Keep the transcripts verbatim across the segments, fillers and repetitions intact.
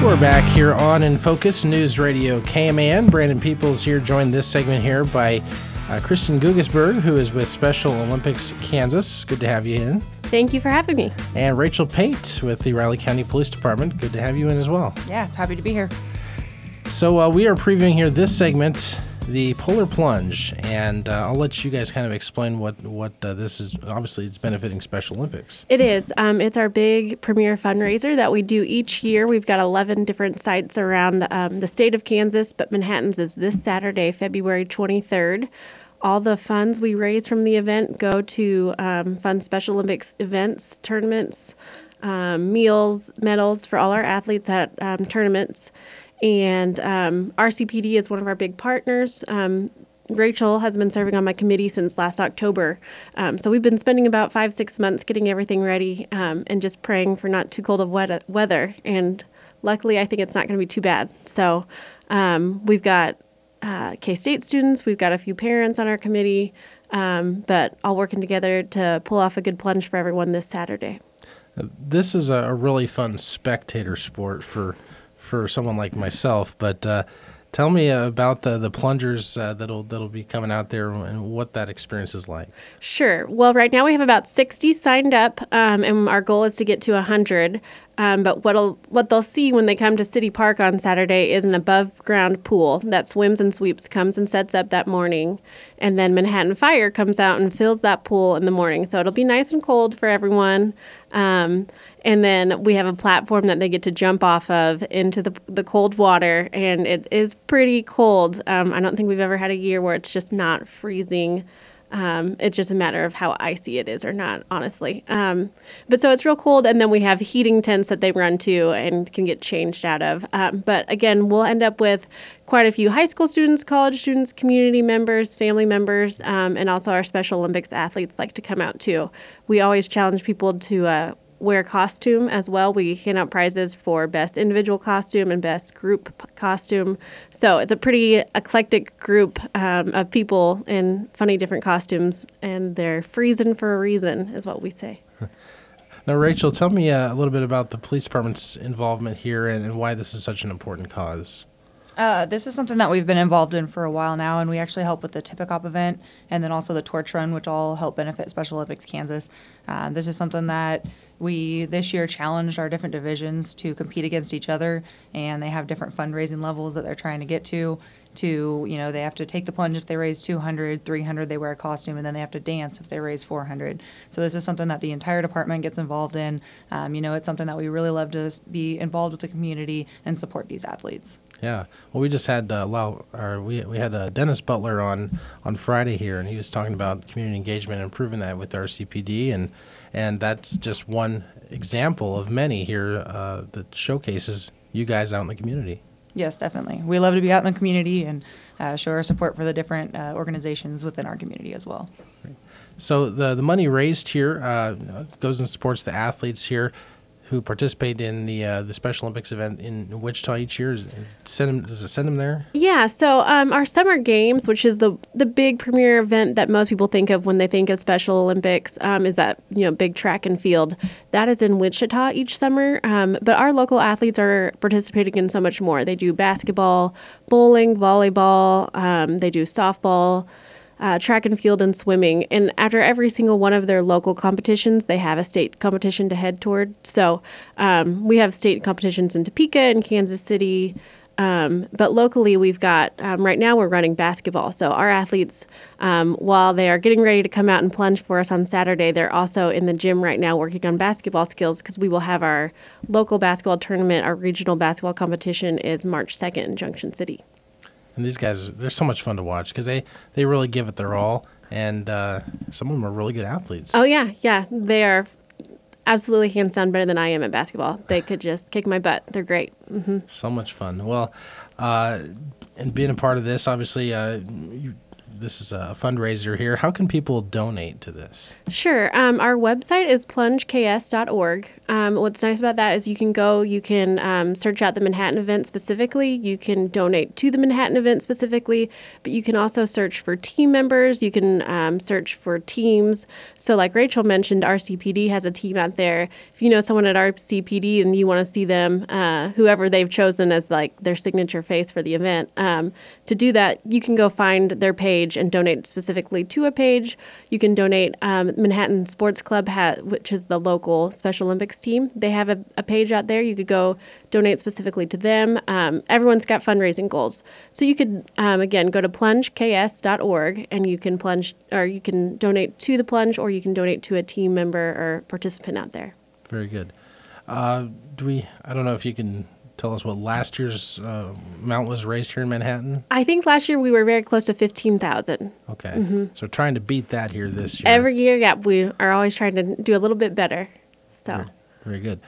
we're back here on In Focus News Radio K M A N. Brandon Peoples here, joined this segment here by uh, Kristen Gugesberg, who is with Special Olympics Kansas. Good to have you in. Thank you for having me. And Rachel Pate with the Riley County Police Department. Good to have you in as well. Yeah, it's happy to be here. So uh, we are previewing here this segment, the Polar Plunge, and uh, I'll let you guys kind of explain what, what uh, this is. Obviously, it's benefiting Special Olympics. It is. Um, it's our big premier fundraiser that we do each year. We've got eleven different sites around um, the state of Kansas, but Manhattan's is this Saturday, February twenty-third. All the funds we raise from the event go to um, fund Special Olympics events, tournaments, um, meals, medals for all our athletes at um, tournaments. And um, R C P D is one of our big partners. Um, Rachel has been serving on my committee since last October. Um, so we've been spending about five, six months getting everything ready um, and just praying for not too cold of wet- weather. And luckily, I think it's not going to be too bad. So um, we've got uh, K-State students. We've got a few parents on our committee, um, but all working together to pull off a good plunge for everyone this Saturday. This is a really fun spectator sport for for someone like myself, but uh, tell me about the, the plungers uh, that'll that'll be coming out there and what that experience is like. Sure. Well, right now we have about sixty signed up, um, and our goal is to get to one hundred. Um, but what'll, what they'll see when they come to City Park on Saturday is an above-ground pool that swims and sweeps, comes and sets up that morning. And then Manhattan Fire comes out and fills that pool in the morning. So it'll be nice and cold for everyone. Um, and then we have a platform that they get to jump off of into the the cold water, and it is pretty cold. Um, I don't think we've ever had a year where it's just not freezing. Um, it's just a matter of how icy it is or not, honestly. Um, but so it's real cold, and then we have heating tents that they run to and can get changed out of. Um, but again, we'll end up with quite a few high school students, college students, community members, family members, um, and also our Special Olympics athletes like to come out too. We always challenge people to uh, wear costume as well. We hand out prizes for best individual costume and best group p- costume. So it's a pretty eclectic group um, of people in funny different costumes, and they're freezing for a reason, is what we say. Now, Rachel, tell me uh, a little bit about the police department's involvement here and, and why this is such an important cause. Uh, this is something that we've been involved in for a while now, and we actually help with the Tippecop event and then also the Torch Run, which all help benefit Special Olympics Kansas. Uh, this is something that we this year challenged our different divisions to compete against each other, and they have different fundraising levels that they're trying to get to. To, you know, they have to take the plunge if they raise two hundred, three hundred, they wear a costume, and then they have to dance if they raise four hundred. So this is something that the entire department gets involved in. Um, you know, it's something that we really love to be involved with the community and support these athletes. Yeah, well, we just had uh, Lau, or we we had uh, Dennis Butler on on Friday here, and he was talking about community engagement and improving that with our C P D, and and that's just one example of many here uh, that showcases you guys out in the community. Yes, definitely. We love to be out in the community and uh, show our support for the different uh, organizations within our community as well. So the the money raised here uh, goes and supports the athletes here who participate in the uh, the Special Olympics event in Wichita each year. Is it send them, does it send them there? Yeah, so um, our Summer Games, which is the the big premier event that most people think of when they think of Special Olympics, um, is that, you know, big track and field. That is in Wichita each summer, um, but our local athletes are participating in so much more. They do basketball, bowling, volleyball, um, they do softball, Uh, track and field, and swimming. And after every single one of their local competitions, they have a state competition to head toward. So um, we have state competitions in Topeka and Kansas City. Um, but locally, we've got, um, right now we're running basketball. So our athletes, um, while they are getting ready to come out and plunge for us on Saturday, they're also in the gym right now working on basketball skills, because we will have our local basketball tournament. Our regional basketball competition is March second in Junction City. And these guys, they're so much fun to watch because they, they really give it their all, and uh, some of them are really good athletes. Oh, yeah, yeah. They are absolutely hands down better than I am at basketball. They could just kick my butt. They're great. Mm-hmm. So much fun. Well, uh, and being a part of this, obviously, uh, you this is a fundraiser here. How can people donate to this? Sure. Um, our website is plunge k s dot org. Um, what's nice about that is you can go, you can um, search out the Manhattan event specifically. You can donate to the Manhattan event specifically, but you can also search for team members. You can um, search for teams. So like Rachel mentioned, R C P D has a team out there. If you know someone at R C P D and you want to see them, uh, whoever they've chosen as like their signature face for the event, um, to do that, you can go find their page and donate specifically to a page. You can donate. Um, Manhattan Sports Club, ha- which is the local Special Olympics team, they have a, a page out there. You could go donate specifically to them. Um, everyone's got fundraising goals. So you could, um, again, go to plunge k s dot org and you can plunge, or you can donate to the plunge, or you can donate to a team member or participant out there. Very good. Uh, do we, I don't know if you can tell us what last year's uh, amount was raised here in Manhattan? I think last year we were very close to fifteen thousand. Okay. So trying to beat that here this year. Every year, yeah, we are always trying to do a little bit better. So. Very, very good.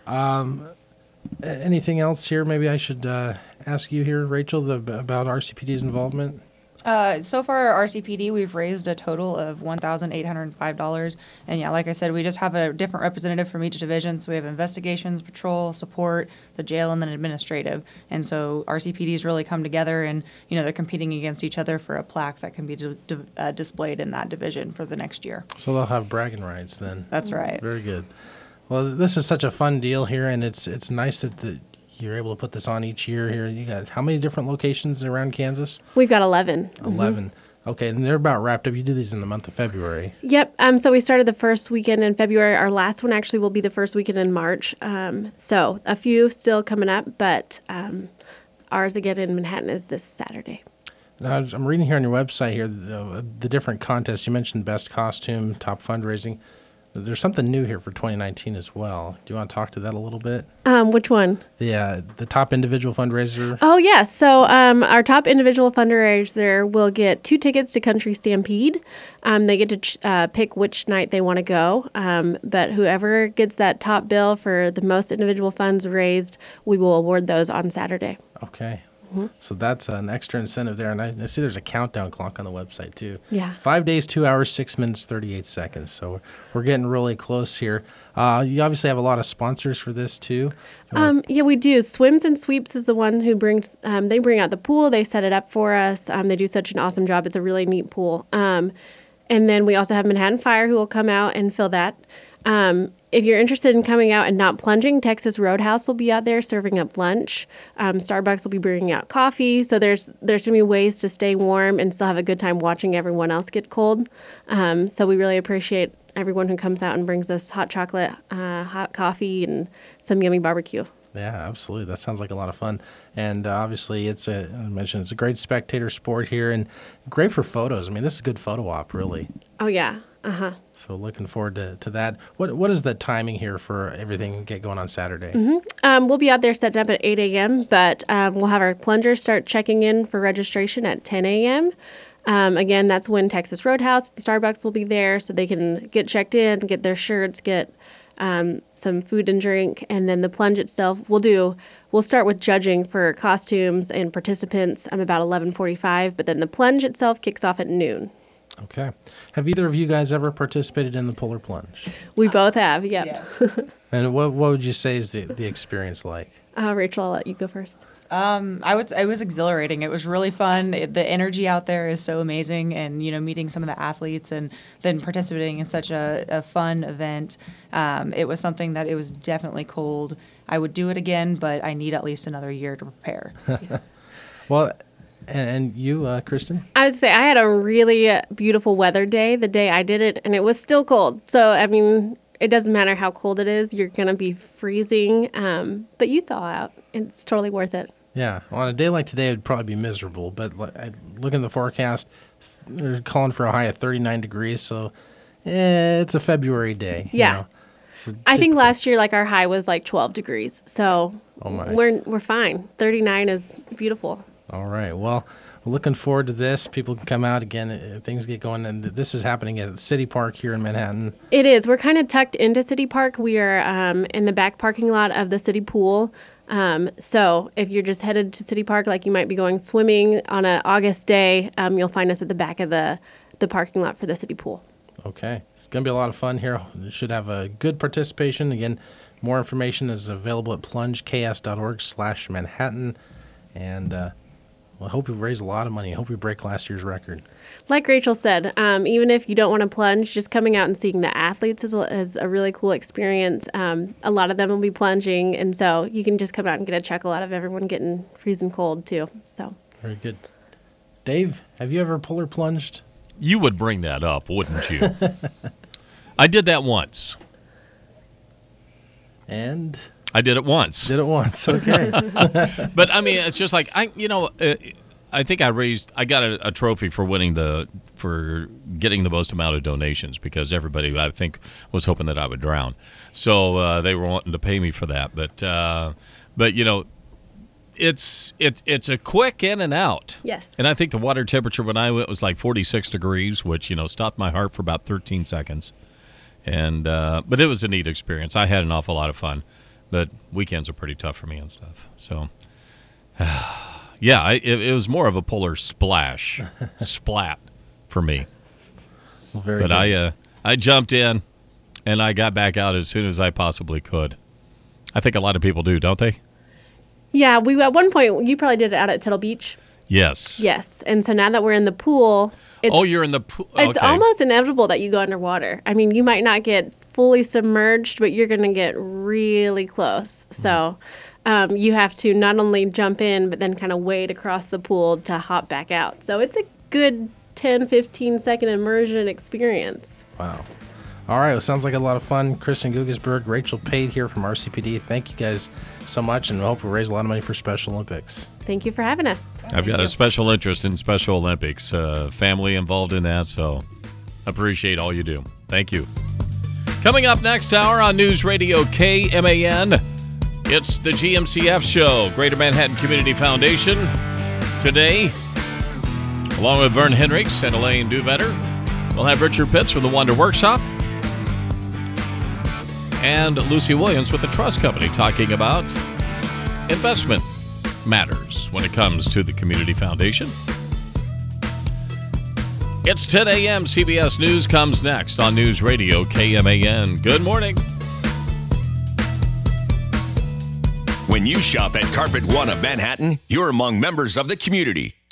Um, a- anything else here? Maybe I should uh, ask you here, Rachel, the, about R C P D's involvement. Uh, so far, R C P D, we've raised a total of one thousand eight hundred five dollars. And yeah, like I said, we just have a different representative from each division. So we have investigations, patrol, support, the jail, and then administrative. And so R C P D's really come together, and, you know, they're competing against each other for a plaque that can be di- di- uh, displayed in that division for the next year. So they'll have bragging rights then. That's right. Very good. Well, this is such a fun deal here, and it's it's nice that the, you're able to put this on each year here. You got how many different locations around Kansas? We've got eleven. eleven. Okay, and they're about wrapped up. You do these in the month of February. Yep. Um, so we started the first weekend in February. Our last one actually will be the first weekend in March. Um, so a few still coming up, but um, ours again in Manhattan is this Saturday. Now, I'm reading here on your website here the, the different contests. You mentioned best costume, top fundraising. There's something new here for twenty nineteen as well. Do you want to talk to that a little bit? Um, which one? The uh, the top individual fundraiser. Oh, yes. So um, our top individual fundraiser will get two tickets to Country Stampede. Um, they get to ch- uh, pick which night they want to go. Um, but whoever gets that top bill for the most individual funds raised, we will award those on Saturday. Okay. So that's an extra incentive there. And I, I see there's a countdown clock on the website, too. Yeah. Five days, two hours, six minutes, thirty-eight seconds. So we're, we're getting really close here. Uh, you obviously have a lot of sponsors for this, too. Um, yeah, we do. Swims and Sweeps is the one who brings, um, they bring out the pool. They set it up for us. Um, they do such an awesome job. It's a really neat pool. Um, and then we also have Manhattan Fire who will come out and fill that. Um, if you're interested in coming out and not plunging, Texas Roadhouse will be out there serving up lunch. Um, Starbucks will be bringing out coffee. So there's there's going to be ways to stay warm and still have a good time watching everyone else get cold. Um, so we really appreciate everyone who comes out and brings us hot chocolate, uh, hot coffee, and some yummy barbecue. Yeah, absolutely. That sounds like a lot of fun. And uh, obviously, it's a, I mentioned, it's a great spectator sport here and great for photos. I mean, this is a good photo op, really. Oh, yeah. Uh-huh. So looking forward to, to that. What What is the timing here for everything get going on Saturday? Um, we'll be out there setting up at eight a.m., but um, we'll have our plungers start checking in for registration at ten a.m. Um, again, that's when Texas Roadhouse and Starbucks will be there, so they can get checked in, get their shirts, get um, some food and drink, and then the plunge itself, we'll do, we'll start with judging for costumes and participants um, about eleven forty-five, but then the plunge itself kicks off at noon. Okay. Have either of you guys ever participated in the polar plunge? We both have, yep. Yes. And what what would you say is the, the experience like? Uh, Rachel, I'll let you go first. Um, I would. It was exhilarating. It was really fun. It, the energy out there is so amazing, and you know, meeting some of the athletes and then participating in such a, a fun event. Um, it was something that it was definitely cold. I would do it again, but I need at least another year to prepare. Well, and, and you, uh, Kristen? I would say I had a really beautiful weather day the day I did it, and it was still cold. So, I mean, it doesn't matter how cold it is. You're going to be freezing, um, but you thaw out. It's totally worth it. Yeah. Well, on a day like today, it would probably be miserable. But li- I look at the forecast, they're calling for a high of thirty-nine degrees. So eh, it's a February day. you Yeah. know. So I think typical. last year, like, our high was like twelve degrees. So Oh, my. we're we're fine. thirty-nine is beautiful. All right. Well, we're looking forward to this. People can come out again. uh, Things get going. And th- this is happening at City Park here in Manhattan. It is. We're kind of tucked into City Park. We are um, in the back parking lot of the city pool. Um, so if you're just headed to City Park, like you might be going swimming on an August day, um, you'll find us at the back of the, the parking lot for the city pool. Okay. It's going to be a lot of fun here. You should have a good participation. Again, more information is available at plungeks.org slash Manhattan. And uh, well, I hope we raise a lot of money. I hope we break last year's record. Like Rachel said, um, even if you don't want to plunge, just coming out and seeing the athletes is a, is a really cool experience. Um, a lot of them will be plunging, and so you can just come out and get a chuckle out of everyone getting freezing cold, too. So Very good. Dave, have you ever polar plunged? You would bring that up, wouldn't you? I did that once. And I did it once. did it once. Okay. But I mean, it's just like I, you know, uh, I think I raised, I got a, a trophy for winning the, for getting the most amount of donations because everybody I think was hoping that I would drown, so uh, they were wanting to pay me for that. But, uh, but you know, it's it it's a quick in and out. Yes. And I think the water temperature when I went was like forty-six degrees, which you know stopped my heart for about thirteen seconds. And uh, but it was a neat experience. I had an awful lot of fun. But weekends are pretty tough for me and stuff. So, yeah, I, it, it was more of a polar splash, splat for me. Well, very but good. I uh, I jumped in, and I got back out as soon as I possibly could. I think a lot of people do, don't they? Yeah, we at one point, you probably did it out at Tuttle Beach. Yes. Yes. And so now that we're in the pool, it's, Oh, you're in the pool. it's Okay. almost inevitable that you go underwater. I mean, you might not get fully submerged, but you're going to get really close. So um, you have to not only jump in, but then kind of wade across the pool to hop back out. So it's a good ten, fifteen second immersion experience. Wow. All right. Well, sounds like a lot of fun. Kristen Guggesberg, Rachel Pate here from R C P D. Thank you guys so much, and we hope we raise a lot of money for Special Olympics. Thank you for having us. I've got a special interest in Special Olympics, uh, family involved in that, so appreciate all you do. Thank you. Coming up next hour on News Radio K M A N, it's the G M C F Show, Greater Manhattan Community Foundation. Today, along with Vern Hendricks and Elaine Duvetter, we'll have Richard Pitts from the Wonder Workshop and Lucy Williams with the Trust Company talking about investment matters when it comes to the Community Foundation. It's ten a.m. C B S News comes next on News Radio K M A N. Good morning. When you shop at Carpet One of Manhattan, you're among members of the community.